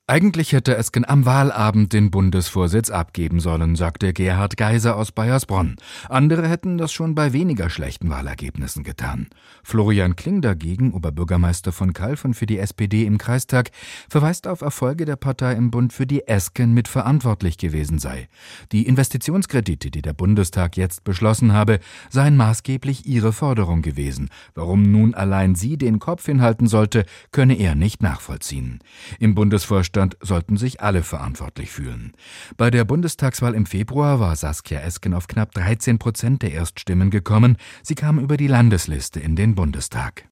Eigentlich hätte Esken am Wahlabend den Bundesvorsitz abgeben sollen, sagte Gerhard Geiser aus Baiersbronn. Andere hätten das schon bei weniger schlechten Wahlergebnissen getan. Florian Kling dagegen, Oberbürgermeister von Calw und für die SPD im Kreistag, verweist auf Erfolge der Partei im Bund, für die Esken mitverantwortlich gewesen sei. Die Investitionskredite, die der Bundestag jetzt beschlossen habe, seien maßgeblich ihre Forderung gewesen. Warum nun allein sie den Kopf hinhalten sollte, könne er nicht nachvollziehen. Im Bundesvorstand sollten sich alle verantwortlich fühlen. Bei der Bundestagswahl im Februar war Saskia Esken auf knapp 13% der Erststimmen gekommen. Sie kam über die Landesliste in den Bundestag.